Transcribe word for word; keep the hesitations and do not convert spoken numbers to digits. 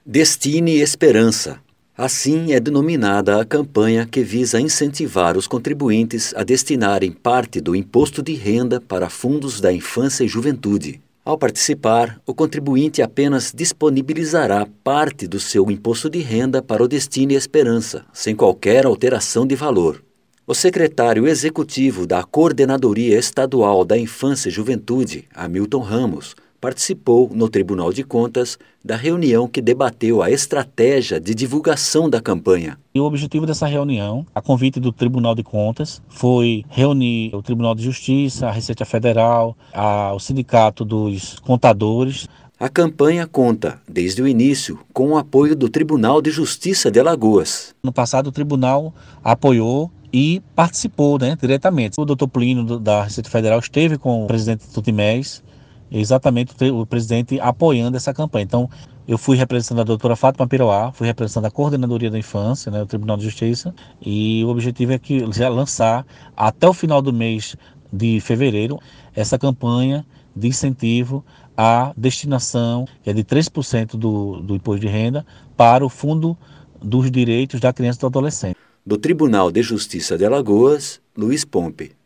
Destine Esperança. Assim é denominada a campanha que visa incentivar os contribuintes a destinarem parte do imposto de renda para fundos da infância e juventude. Ao participar, o contribuinte apenas disponibilizará parte do seu imposto de renda para o Destine Esperança, sem qualquer alteração de valor. O secretário executivo da Coordenadoria Estadual da Infância e Juventude, Hamilton Ramos, participou no Tribunal de Contas da reunião que debateu a estratégia de divulgação da campanha. E o objetivo dessa reunião, a convite do Tribunal de Contas, foi reunir o Tribunal de Justiça, a Receita Federal, a, o Sindicato dos Contadores. A campanha conta, desde o início, com o apoio do Tribunal de Justiça de Alagoas. No passado, o tribunal apoiou e participou, né, diretamente. O doutor Plínio, da Receita Federal, esteve com o presidente Tutimés, exatamente o presidente apoiando essa campanha. Então, eu fui representando a doutora Fátima Piroá, fui representando a Coordenadoria da Infância, né, o Tribunal de Justiça, e o objetivo é que já lançar, até o final do mês de fevereiro, essa campanha de incentivo à destinação, que é de três por cento do, do imposto de renda, para o Fundo dos Direitos da Criança e do Adolescente. Do Tribunal de Justiça de Alagoas, Luiz Pompe.